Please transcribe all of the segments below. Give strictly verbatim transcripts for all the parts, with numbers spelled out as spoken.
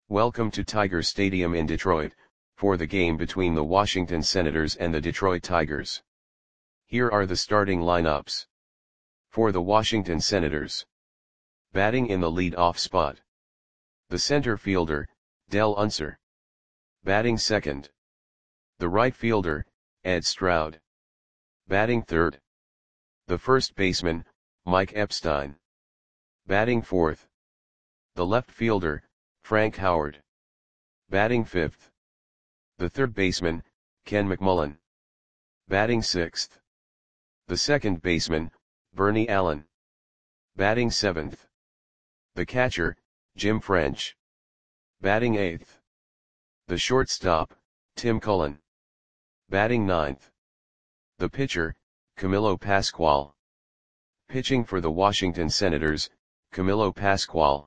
Welcome to Tiger Stadium in Detroit, for the game between the Washington Senators and the Detroit Tigers. Here are the starting lineups. For the Washington Senators. Batting in the lead-off spot. The center fielder, Dell Unser. Batting second. The right fielder, Ed Stroud. Batting third. The first baseman, Mike Epstein. Batting fourth. The left fielder, Frank Howard. Batting fifth. The third baseman, Ken McMullen. Batting sixth. The second baseman, Bernie Allen. Batting seventh. The catcher, Jim French. Batting eighth. The shortstop, Tim Cullen. Batting ninth. The pitcher, Camilo Pascual. Pitching for the Washington Senators, Camilo Pascual.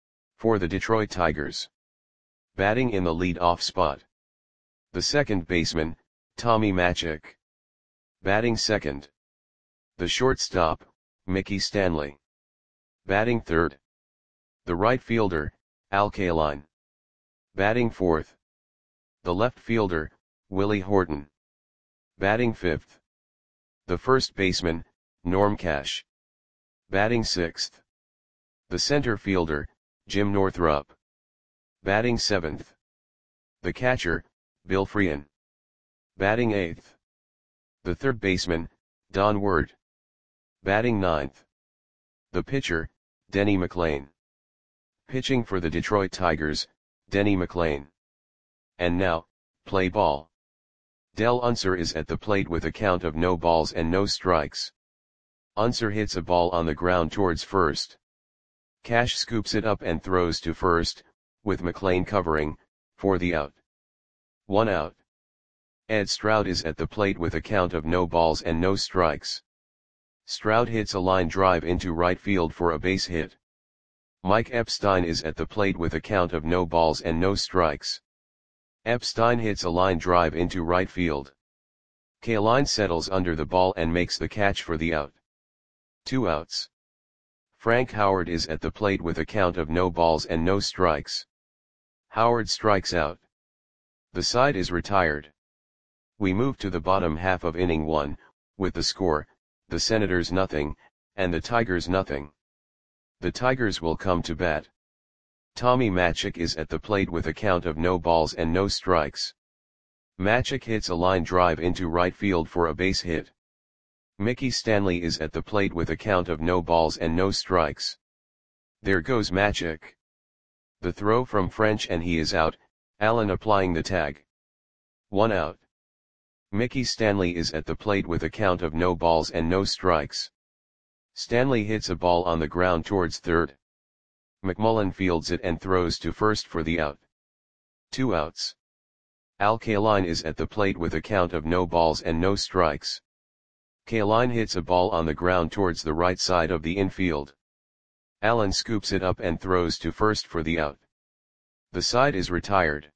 For the Detroit Tigers. Batting in the lead-off spot. The second baseman, Tommy Matzek. Batting second. The shortstop, Mickey Stanley. Batting third. The right fielder, Al Kaline. Batting fourth. The left fielder, Willie Horton. Batting fifth. The first baseman, Norm Cash. Batting sixth. The center fielder, Jim Northrup. Batting seventh. The catcher, Bill Freehan. Batting eighth. The third baseman, Don Ward. Batting ninth. The pitcher, Denny McLain. Pitching for the Detroit Tigers, Denny McLain. And now, play ball. Dell Unser is at the plate with a count of no balls and no strikes. Unser hits a ball on the ground towards first. Cash scoops it up and throws to first, with McLain covering, for the out. One out. Ed Stroud is at the plate with a count of no balls and no strikes. Stroud hits a line drive into right field for a base hit. Mike Epstein is at the plate with a count of no balls and no strikes. Epstein hits a line drive into right field. Kaline settles under the ball and makes the catch for the out. Two outs. Frank Howard is at the plate with a count of no balls and no strikes. Howard strikes out. The side is retired. We move to the bottom half of inning one, with the score, the Senators nothing, and the Tigers nothing. The Tigers will come to bat. Tommy Matzek is at the plate with a count of no balls and no strikes. Matzek hits a line drive into right field for a base hit. Mickey Stanley is at the plate with a count of no balls and no strikes. There goes Matzek. The throw from French and he is out, Allen applying the tag. One out. Mickey Stanley is at the plate with a count of no balls and no strikes. Stanley hits a ball on the ground towards third. McMullen fields it and throws to first for the out. Two outs. Al Kaline is at the plate with a count of no balls and no strikes. Kaline hits a ball on the ground towards the right side of the infield. Allen scoops it up and throws to first for the out. The side is retired.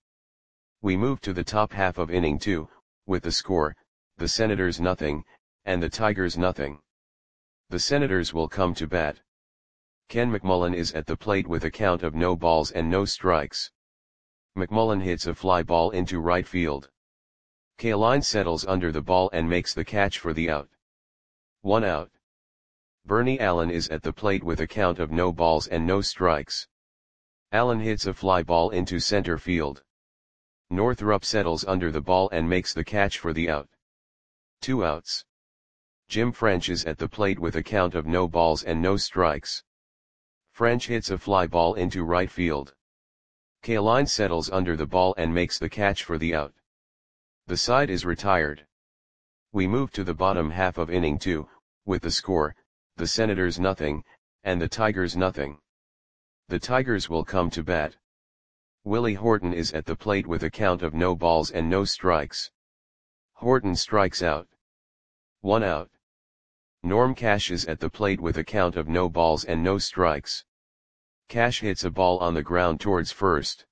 We move to the top half of inning two, with the score, the Senators nothing, and the Tigers nothing. The Senators will come to bat. Ken McMullen is at the plate with a count of no balls and no strikes. McMullen hits a fly ball into right field. Kaline settles under the ball and makes the catch for the out. One out. Bernie Allen is at the plate with a count of no balls and no strikes. Allen hits a fly ball into center field. Northrup settles under the ball and makes the catch for the out. Two outs. Jim French is at the plate with a count of no balls and no strikes. French hits a fly ball into right field. Kaline settles under the ball and makes the catch for the out. The side is retired. We move to the bottom half of inning two, with the score, the Senators nothing, and the Tigers nothing. The Tigers will come to bat. Willie Horton is at the plate with a count of no balls and no strikes. Horton strikes out. One out. Norm Cash is at the plate with a count of no balls and no strikes. Cash hits a ball on the ground towards first.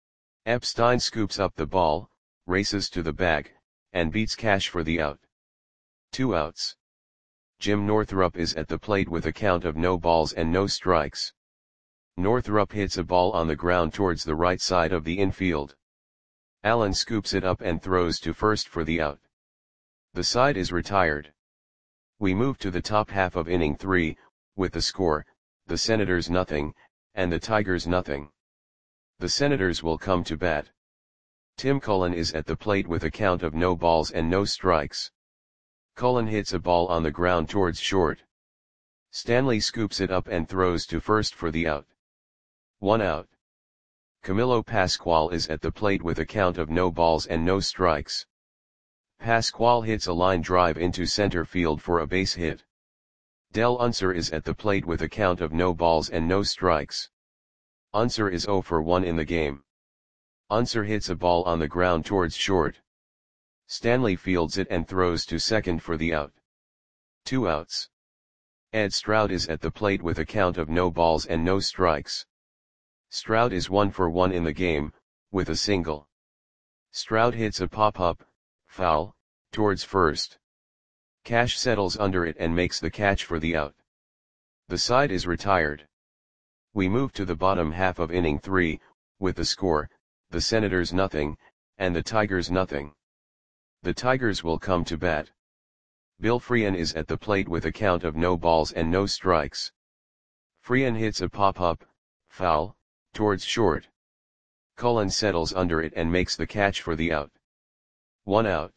Epstein scoops up the ball, races to the bag, and beats Cash for the out. Two outs. Jim Northrup is at the plate with a count of no balls and no strikes. Northrup hits a ball on the ground towards the right side of the infield. Allen scoops it up and throws to first for the out. The side is retired. We move to the top half of inning three, with the score, the Senators nothing, and the Tigers nothing. The Senators will come to bat. Tim Cullen is at the plate with a count of no balls and no strikes. Cullen hits a ball on the ground towards short. Stanley scoops it up and throws to first for the out. One out. Camilo Pascual is at the plate with a count of no balls and no strikes. Pascual hits a line drive into center field for a base hit. Del Unser is at the plate with a count of no balls and no strikes. Unser is zero for one in the game. Unser hits a ball on the ground towards short. Stanley fields it and throws to second for the out. Two outs. Ed Stroud is at the plate with a count of no balls and no strikes. Stroud is one for one in the game, with a single. Stroud hits a pop-up, foul, towards first. Cash settles under it and makes the catch for the out. The side is retired. We move to the bottom half of inning three, with the score, the Senators nothing, and the Tigers nothing. The Tigers will come to bat. Bill Freehan is at the plate with a count of no balls and no strikes. Freehan hits a pop-up, foul, towards short. Cullen settles under it and makes the catch for the out. One out.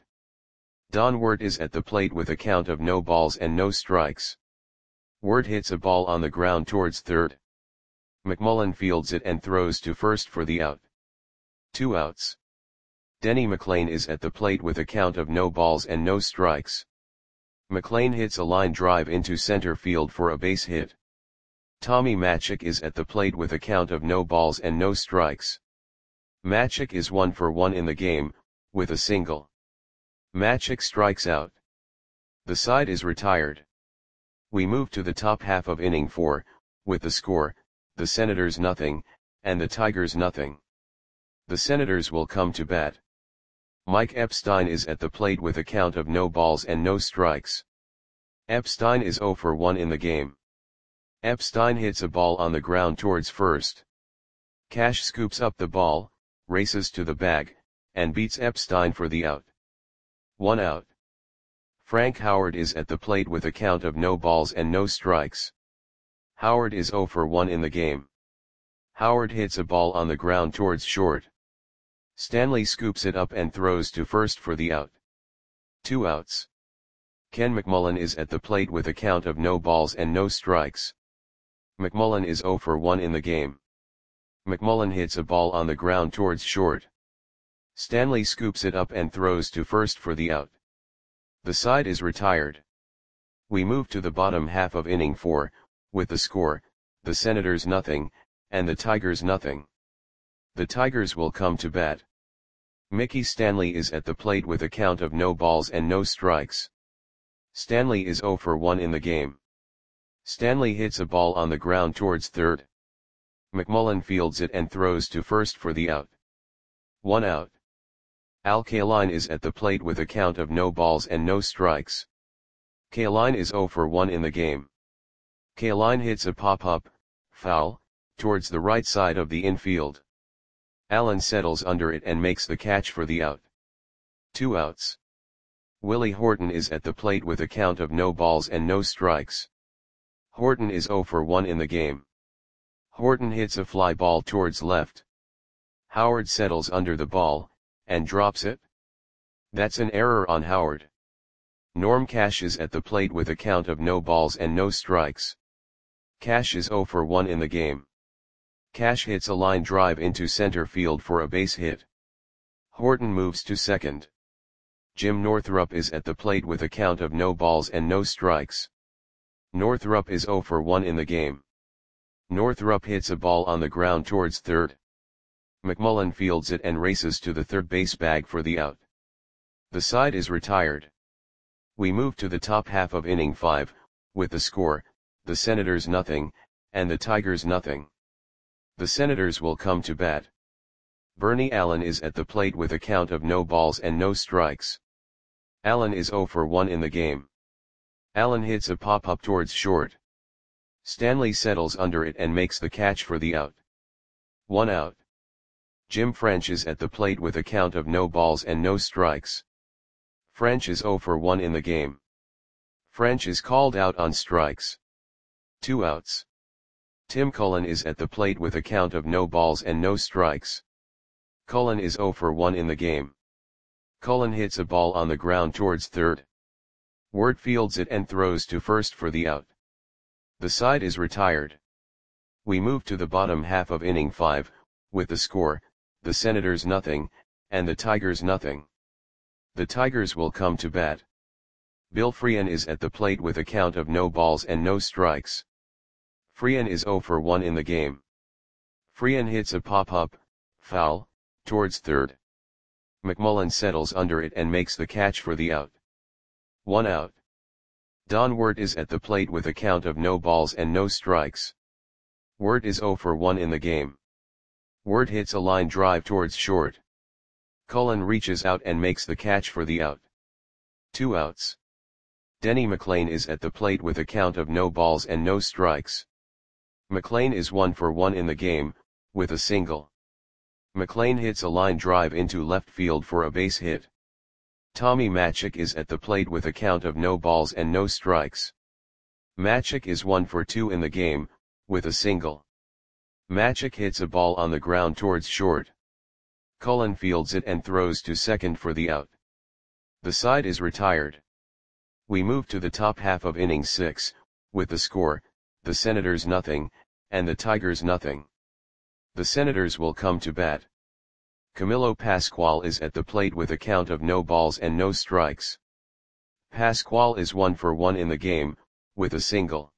Don Wirt is at the plate with a count of no balls and no strikes. Wirt hits a ball on the ground towards third. McMullen fields it and throws to first for the out. Two outs. Denny McLain is at the plate with a count of no balls and no strikes. McLain hits a line drive into center field for a base hit. Tommy Matzek is at the plate with a count of no balls and no strikes. Matzek is one for one in the game, with a single. Matzek strikes out. The side is retired. We move to the top half of inning four, with the score, the Senators nothing, and the Tigers nothing. The Senators will come to bat. Mike Epstein is at the plate with a count of no balls and no strikes. Epstein is zero for one in the game. Epstein hits a ball on the ground towards first. Cash scoops up the ball, races to the bag, and beats Epstein for the out. One out. Frank Howard is at the plate with a count of no balls and no strikes. Howard is zero for one in the game. Howard hits a ball on the ground towards short. Stanley scoops it up and throws to first for the out. Two outs. Ken McMullen is at the plate with a count of no balls and no strikes. McMullen is zero for one in the game. McMullen hits a ball on the ground towards short. Stanley scoops it up and throws to first for the out. The side is retired. We move to the bottom half of inning four, with the score, the Senators nothing, and the Tigers nothing. The Tigers will come to bat. Mickey Stanley is at the plate with a count of no balls and no strikes. Stanley is zero for one in the game. Stanley hits a ball on the ground towards third. McMullen fields it and throws to first for the out. One out. Al Kaline is at the plate with a count of no balls and no strikes. Kaline is zero for one in the game. Kaline hits a pop-up, foul, towards the right side of the infield. Allen settles under it and makes the catch for the out. Two outs. Willie Horton is at the plate with a count of no balls and no strikes. Horton is zero for one in the game. Horton hits a fly ball towards left. Howard settles under the ball, and drops it. That's an error on Howard. Norm Cash is at the plate with a count of no balls and no strikes. Cash is zero for one in the game. Cash hits a line drive into center field for a base hit. Horton moves to second. Jim Northrup is at the plate with a count of no balls and no strikes. Northrup is zero for one in the game. Northrup hits a ball on the ground towards third. McMullen fields it and races to the third base bag for the out. The side is retired. We move to the top half of inning five, with the score, the Senators nothing, and the Tigers nothing. The Senators will come to bat. Bernie Allen is at the plate with a count of no balls and no strikes. Allen is zero for one in the game. Allen hits a pop-up towards short. Stanley settles under it and makes the catch for the out. One out. Jim French is at the plate with a count of no balls and no strikes. French is zero for one in the game. French is called out on strikes. Two outs. Tim Cullen is at the plate with a count of no balls and no strikes. Cullen is zero for one in the game. Cullen hits a ball on the ground towards third. Wirt fields it and throws to first for the out. The side is retired. We move to the bottom half of inning five, with the score, the Senators nothing, and the Tigers nothing. The Tigers will come to bat. Bill Freehan is at the plate with a count of no balls and no strikes. Freehan is zero for one in the game. Freehan hits a pop-up, foul, towards third. McMullen settles under it and makes the catch for the out. One out. Don Wirt is at the plate with a count of no balls and no strikes. Wirt is zero for one in the game. Wirt hits a line drive towards short. Cullen reaches out and makes the catch for the out. Two outs. Denny McLain is at the plate with a count of no balls and no strikes. McLain is one for one in the game, with a single. McLain hits a line drive into left field for a base hit. Tommy Matzek is at the plate with a count of no balls and no strikes. Matzek is one for two in the game, with a single. Matzek hits a ball on the ground towards short. Cullen fields it and throws to second for the out. The side is retired. We move to the top half of inning six, with the score, the Senators nothing, and the Tigers nothing. The Senators will come to bat. Camilo Pascual is at the plate with a count of no balls and no strikes. Pascual is one for one in the game, with a single.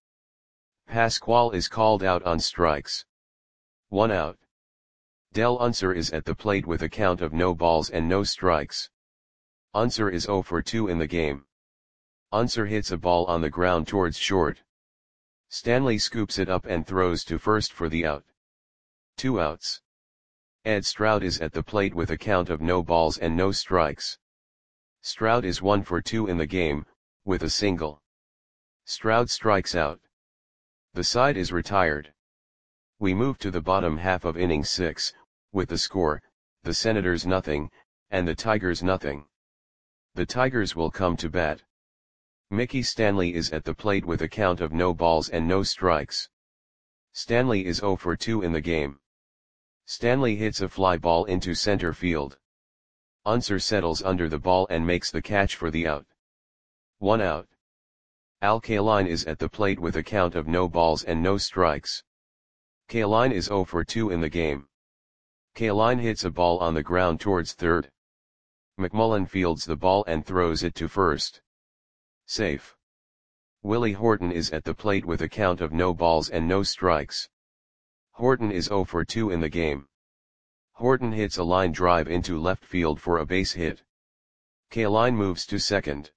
Pascual is called out on strikes. One out. Del Unser is at the plate with a count of no balls and no strikes. Unser is zero for two in the game. Unser hits a ball on the ground towards short. Stanley scoops it up and throws to first for the out. Two outs. Ed Stroud is at the plate with a count of no balls and no strikes. Stroud is one for two in the game, with a single. Stroud strikes out. The side is retired. We move to the bottom half of inning six, with the score, the Senators nothing, and the Tigers nothing. The Tigers will come to bat. Mickey Stanley is at the plate with a count of no balls and no strikes. Stanley is zero for two in the game. Stanley hits a fly ball into center field. Unser settles under the ball and makes the catch for the out. One out. Al Kaline is at the plate with a count of no balls and no strikes. Kaline is zero for two in the game. Kaline hits a ball on the ground towards third. McMullen fields the ball and throws it to first. Safe. Willie Horton is at the plate with a count of no balls and no strikes. Horton is zero for two in the game. Horton hits a line drive into left field for a base hit. Kaline moves to second.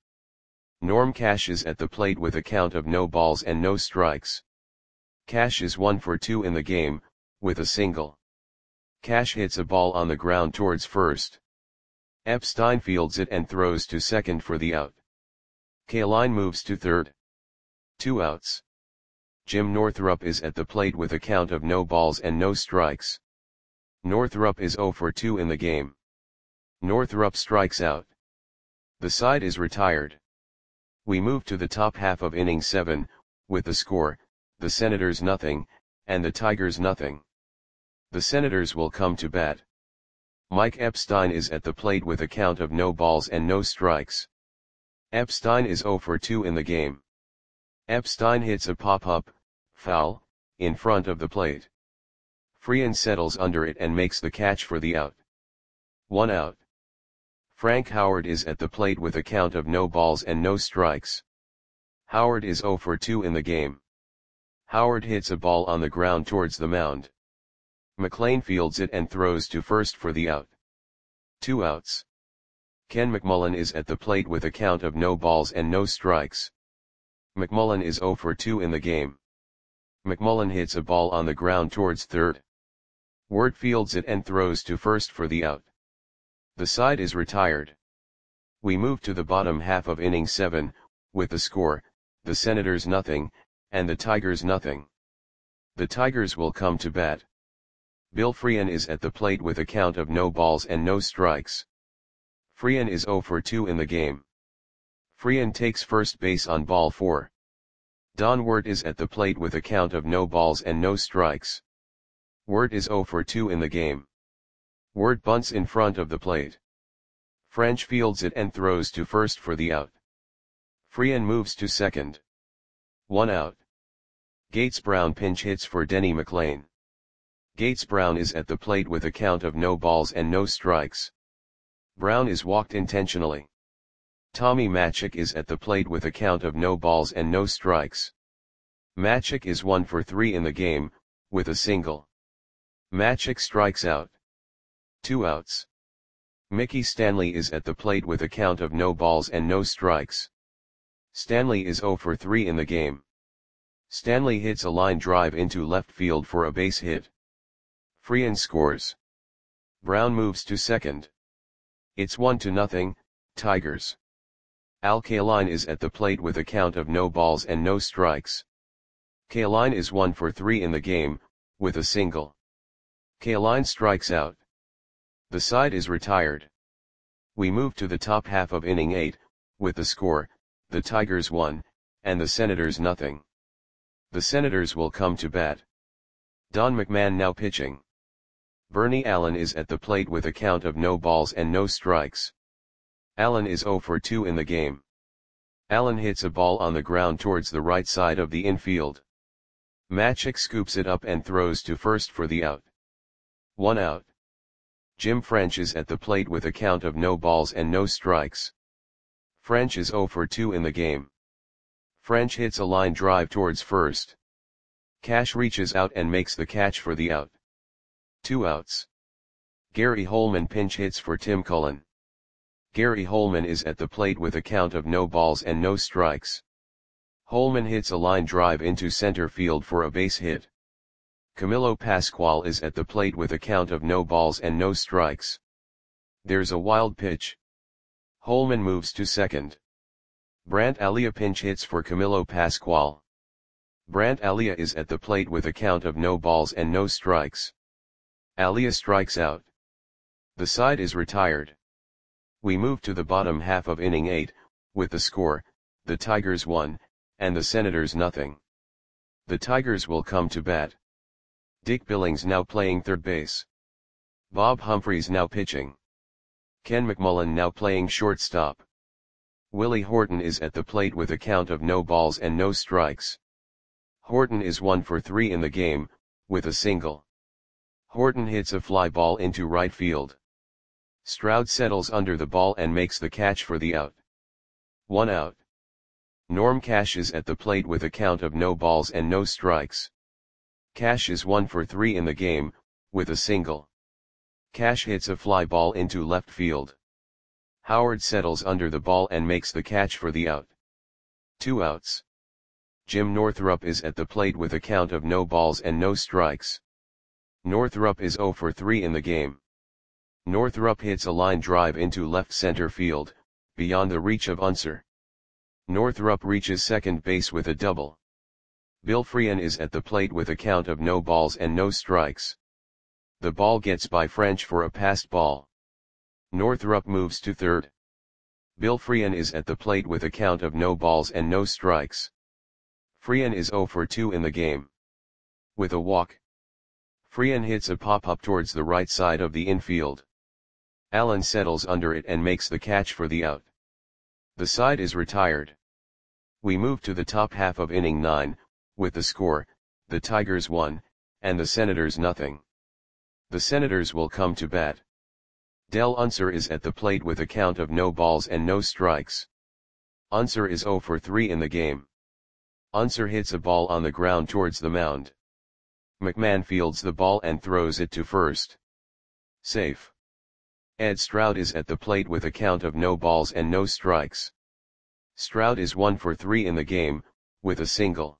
Norm Cash is at the plate with a count of no balls and no strikes. Cash is one for two in the game, with a single. Cash hits a ball on the ground towards first. Epstein fields it and throws to second for the out. Kaline moves to third. Two outs. Jim Northrup is at the plate with a count of no balls and no strikes. Northrup is zero for two in the game. Northrup strikes out. The side is retired. We move to the top half of inning seven, with the score, the Senators nothing, and the Tigers nothing. The Senators will come to bat. Mike Epstein is at the plate with a count of no balls and no strikes. Epstein is zero for two in the game. Epstein hits a pop-up, foul, in front of the plate. Freehan settles under it and makes the catch for the out. One out. Frank Howard is at the plate with a count of no balls and no strikes. Howard is zero for two in the game. Howard hits a ball on the ground towards the mound. McLain fields it and throws to first for the out. Two outs. Ken McMullen is at the plate with a count of no balls and no strikes. McMullen is zero for two in the game. McMullen hits a ball on the ground towards third. Wirt fields it and throws to first for the out. The side is retired. We move to the bottom half of inning seven, with the score, the Senators nothing, and the Tigers nothing. The Tigers will come to bat. Bill Freehan is at the plate with a count of no balls and no strikes. Freehan is oh for two in the game. Freehan takes first base on ball four. Don Wirt is at the plate with a count of no balls and no strikes. Wirt is oh for two in the game. Wirt bunts in front of the plate. French fields it and throws to first for the out. Freehan moves to second. One out. Gates Brown pinch hits for Denny McLain. Gates Brown is at the plate with a count of no balls and no strikes. Brown is walked intentionally. Tommy Matzek is at the plate with a count of no balls and no strikes. Matzek is one for three in the game, with a single. Matzek strikes out. Two outs. Mickey Stanley is at the plate with a count of no balls and no strikes. Stanley is oh for three in the game. Stanley hits a line drive into left field for a base hit. Freehan scores. Brown moves to second. It's one to nothing, Tigers. Al Kaline is at the plate with a count of no balls and no strikes. Kaline is one for three in the game, with a single. Kaline strikes out. The side is retired. We move to the top half of inning eight, with the score, the Tigers one, and the Senators nothing. The Senators will come to bat. Don McMahon now pitching. Bernie Allen is at the plate with a count of no balls and no strikes. Allen is oh for two in the game. Allen hits a ball on the ground towards the right side of the infield. Matzek scoops it up and throws to first for the out. One out. Jim French is at the plate with a count of no balls and no strikes. French is oh for two in the game. French hits a line drive towards first. Cash reaches out and makes the catch for the out. Two outs. Gary Holman pinch hits for Tim Cullen. Gary Holman is at the plate with a count of no balls and no strikes. Holman hits a line drive into center field for a base hit. Camilo Pascual is at the plate with a count of no balls and no strikes. There's a wild pitch. Holman moves to second. Brant Alia pinch hits for Camilo Pascual. Brant Alia is at the plate with a count of no balls and no strikes. Alia strikes out. The side is retired. We move to the bottom half of inning eight, with the score, the Tigers one, and the Senators nothing. The Tigers will come to bat. Dick Billings now playing third base. Bob Humphreys now pitching. Ken McMullen now playing shortstop. Willie Horton is at the plate with a count of no balls and no strikes. Horton is one for three in the game, with a single. Horton hits a fly ball into right field. Stroud settles under the ball and makes the catch for the out. One out. Norm Cash is at the plate with a count of no balls and no strikes. Cash is one for three in the game, with a single. Cash hits a fly ball into left field. Howard settles under the ball and makes the catch for the out. Two outs. Jim Northrup is at the plate with a count of no balls and no strikes. Northrup is oh for three in the game. Northrup hits a line drive into left center field, beyond the reach of Unser. Northrup reaches second base with a double. Bill Freehan is at the plate with a count of no balls and no strikes. The ball gets by French for a passed ball. Northrup moves to third. Bill Freehan is at the plate with a count of no balls and no strikes. Freehan is oh for two in the game. With a walk. Freehan hits a pop-up towards the right side of the infield. Allen settles under it and makes the catch for the out. The side is retired. We move to the top half of inning nine, with the score, the Tigers one, and the Senators nothing. The Senators will come to bat. Del Unser is at the plate with a count of no balls and no strikes. Unser is oh for three in the game. Unser hits a ball on the ground towards the mound. McMahon fields the ball and throws it to first. Safe. Ed Stroud is at the plate with a count of no balls and no strikes. Stroud is one for three in the game, with a single.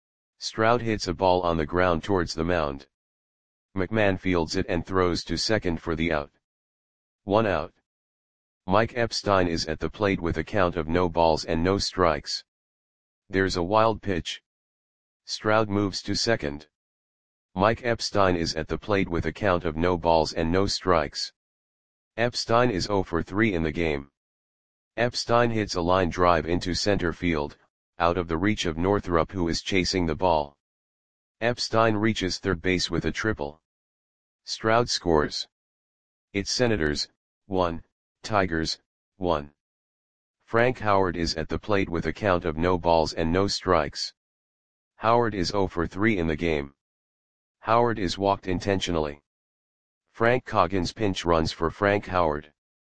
Stroud hits a ball on the ground towards the mound. McMahon fields it and throws to second for the out. One out. Mike Epstein is at the plate with a count of no balls and no strikes. There's a wild pitch. Stroud moves to second. Mike Epstein is at the plate with a count of no balls and no strikes. Epstein is zero for three in the game. Epstein hits a line drive into center field, out of the reach of Northrup, who is chasing the ball. Epstein reaches third base with a triple. Stroud scores. It's Senators, one, Tigers, one. Frank Howard is at the plate with a count of no balls and no strikes. Howard is zero for three in the game. Howard is walked intentionally. Frank Coggins pinch runs for Frank Howard.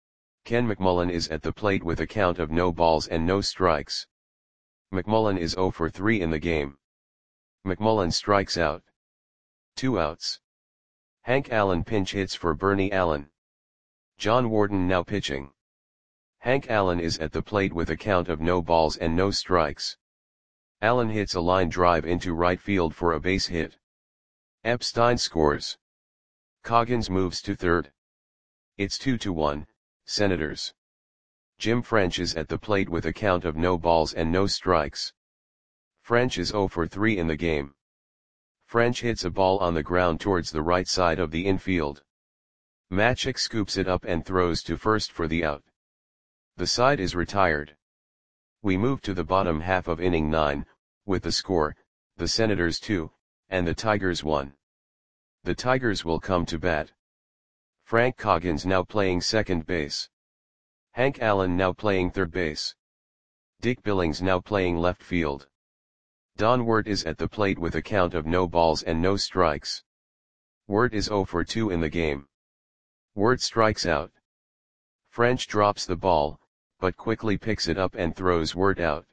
Ken McMullen is at the plate with a count of no balls and no strikes. McMullen is zero for three in the game. McMullen strikes out. Two outs. Hank Allen pinch hits for Bernie Allen. John Warden now pitching. Hank Allen is at the plate with a count of no balls and no strikes. Allen hits a line drive into right field for a base hit. Epstein scores. Coggins moves to third. It's two to one, Senators. Jim French is at the plate with a count of no balls and no strikes. French is zero for three in the game. French hits a ball on the ground towards the right side of the infield. Matchik scoops it up and throws to first for the out. The side is retired. We move to the bottom half of inning nine, with the score, the Senators two, and the Tigers one. The Tigers will come to bat. Frank Coggins now playing second base. Hank Allen now playing third base. Dick Billings now playing left field. Don Wirt is at the plate with a count of no balls and no strikes. Wirt is zero for two in the game. Wirt strikes out. French drops the ball, but quickly picks it up and throws Wirt out.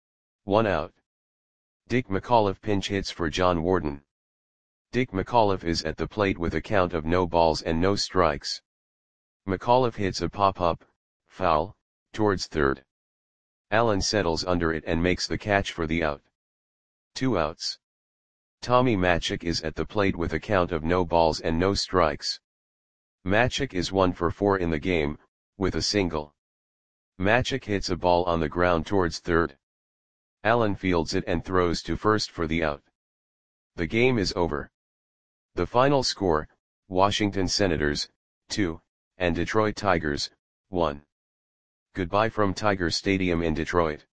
One out. Dick McAuliffe pinch hits for John Warden. Dick McAuliffe is at the plate with a count of no balls and no strikes. McAuliffe hits a pop-up, foul, towards third. Allen settles under it and makes the catch for the out. Two outs. Tommy Matchik is at the plate with a count of no balls and no strikes. Matchik is one for four in the game, with a single. Matchik hits a ball on the ground towards third. Allen fields it and throws to first for the out. The game is over. The final score, Washington Senators, two, and Detroit Tigers, one. Goodbye from Tiger Stadium in Detroit.